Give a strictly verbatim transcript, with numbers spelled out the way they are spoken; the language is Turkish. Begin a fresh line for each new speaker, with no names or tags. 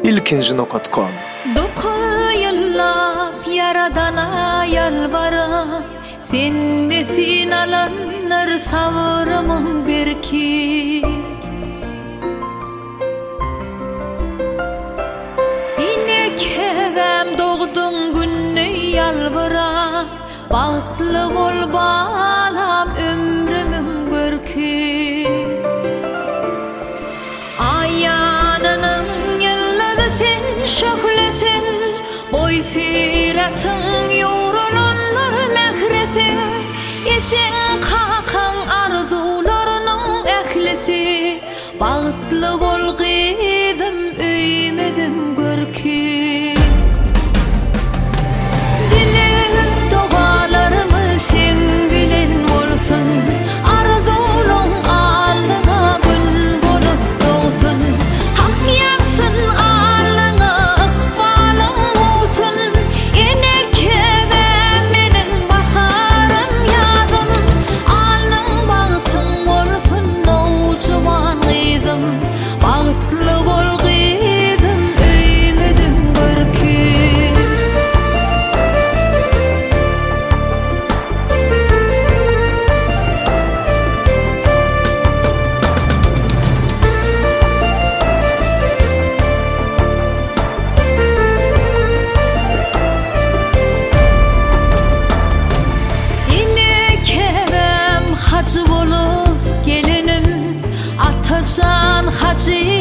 ilkinji nokta com.
Dokuyullap yaradana yalvarıp, sendesin alanlar savurumın birki. İnek hevem doğdun günne yalvarıp, bağıtlı bol bağlam ömrümün görki. Ayanının yılları sen şöhlesin, boy siratın yorulanlar mehresin. Eşen kakan arzularının ehlisi, bağıtlı bol gıdım öymedim görki. Dili doğalarımı sen bilen olsun, arzulun alnına gül bolup doğsun. Hak yapsın alnına ıkbalım olsun, enek ve menin baharım yazım. Alnın bağıtın olsun nolcuman kızım, bağıtlı bol kızım öymedim görki. Hacı bolup gelinim, ataşan hacı